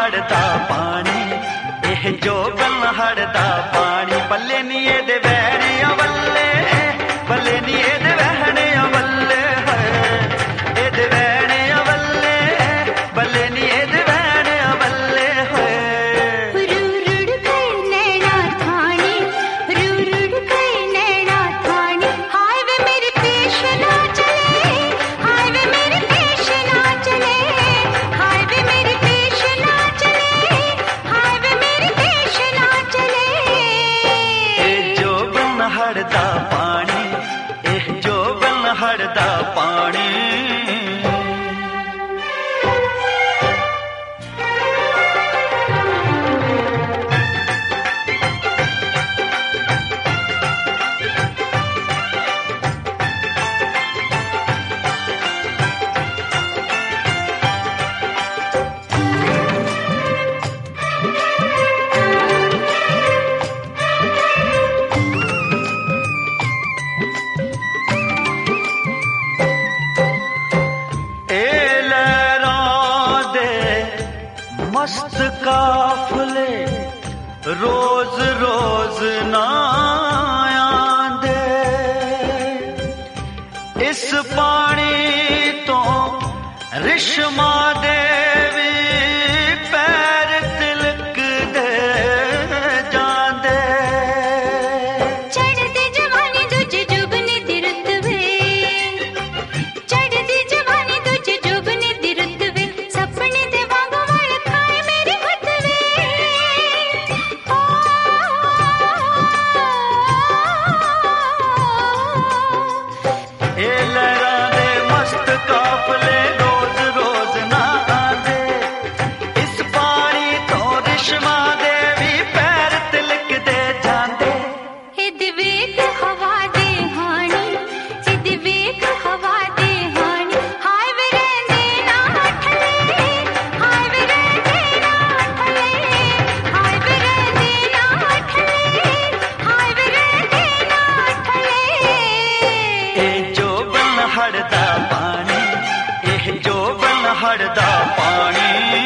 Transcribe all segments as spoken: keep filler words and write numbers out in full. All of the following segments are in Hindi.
हड़ता पानी एह जोबन हड़ता पानी पल्ले नी एदे वैणिया वल्ले पल्ले नी एदे वैणिया वल्ले एदे वैणिया वल्ले पल्ले नी एदे वैणिया वल्ले रुरुड़ के नैना थानी रुरुड़ के नैना थानी हाय वे मेरे पेश ना चले हाय वे मेरे पेश ना चले हाय वे मेरे पेश ना चले हाय वे मेरे पेश ना चले ए जोबन हड़ता पानी एह जोबन हड़ता पानी मस्त काफले रोज रोज ना आंदे इस पानी तो रिश्मा देवी पैर तिलक दे जांदे चढ़दी जवानी तुझे जुबनी दिरत वे चढ़दी जवानी तुझे जुबनी दिरत वे सपने दे वांग वाल खाए मेरी गुत वे ए लहरा दे मस्त काफले रोज रोज ना आंदे इस पानी तो रिश्मा देवी पैर तिलक दे जांदे हे दिवेक हवा दे हानी हे दिवेक हवा दे हानी हाय वे रहंदे ना ठले हाय वे रहंदे ना ठले हाय वे रहंदे ना ठले हाय वे रहंदे ना ठले ए जोबन हड़ता पानी एह जोबन हड़ता पानी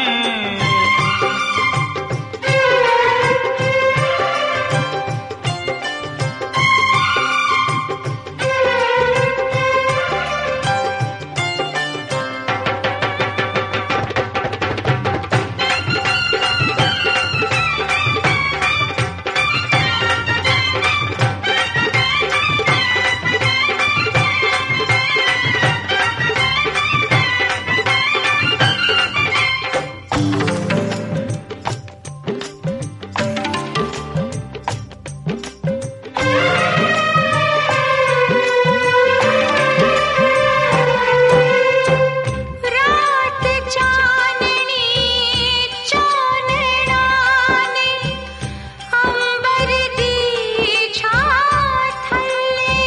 रात चाननी चानना ने अंबर दी छात थल्ले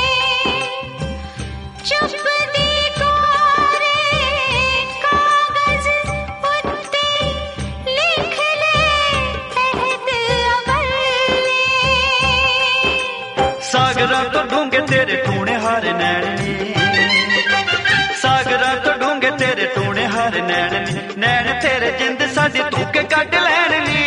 चुप दी कोरे कागज उत्ते लिख ले तहत अवल्ले सागरा तो ढूंगे तेरे टूणे हारे नैनी सागरा तो ढूंगे तेरे टूणे हारे नैनी नैन तेरे जिंद साडी तूके कट लैनी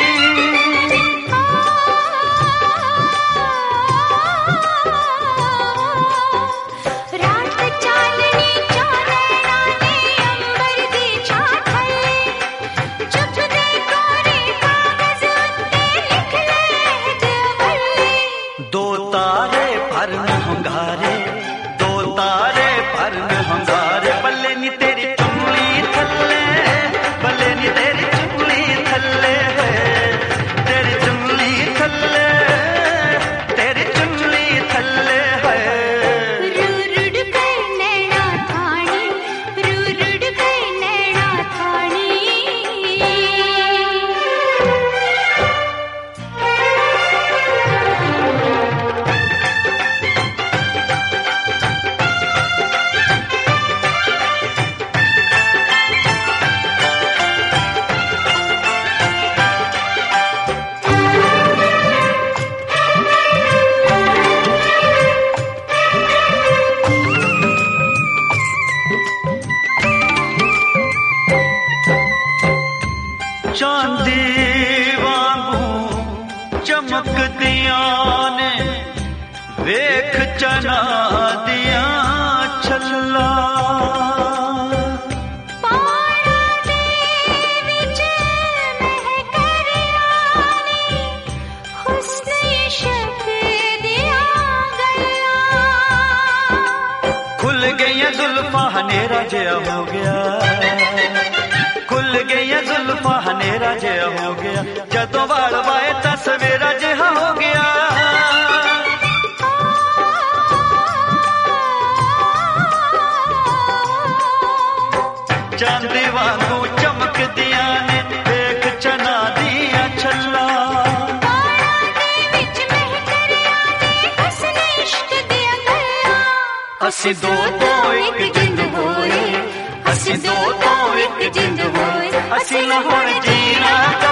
रात चाननी चानना ने अंबर दी छात थल्ले चुप दे कोरे कागज उत्ते लिख ले तहत अवल्ले दो तारे पर में हंगारे दो तारे पर में हंगारे बल्ले नी तेरी चुंगली थल्ले बल्ले नी तेरी चुंगली थल्ले तेरी चुंगली थल्ले तेरी चुंगली थल्ले है रुरुड़ के नैना थानी रुरुड़ के नैना थानी ਚਮਕਦੀਆਂ ਨੇ ਵੇਖ ਚਨਾ ਦੀਆਂ ਛੱਲਾਂ जुल्फा हनेरा जिया हो गया खुल गई जुल्फा हनेरा जिया हो गया जदों वाल वाए तां सवेरा जिहा हो गया चांदी वांगू चमकदियां ने देख चना दियां छल्लां ਅਸੀਂ ਦੋ ਤੋਂ ਇੱਕ ਜਿੰਦ ਹੋਏ ਅਸੀਂ ਦੋ ਤੋਂ ਇੱਕ ਜਿੰਦ ਹੋਏ ਅਸੀਂ ਨਾ ਹੁਣ ਜੀਣਾ